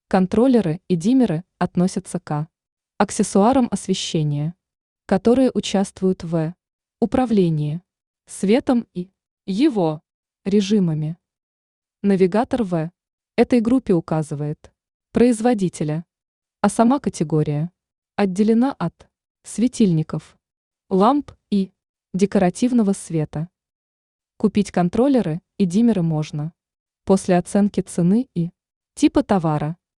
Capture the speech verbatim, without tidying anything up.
Контроллеры и диммеры относятся к аксессуарам освещения, которые участвуют в управлении светом и его режимами. Навигатор в этой группе указывает производителя, а сама категория отделена от светильников, ламп и декоративного света. Купить контроллеры и диммеры можно после оценки цены и типа товара.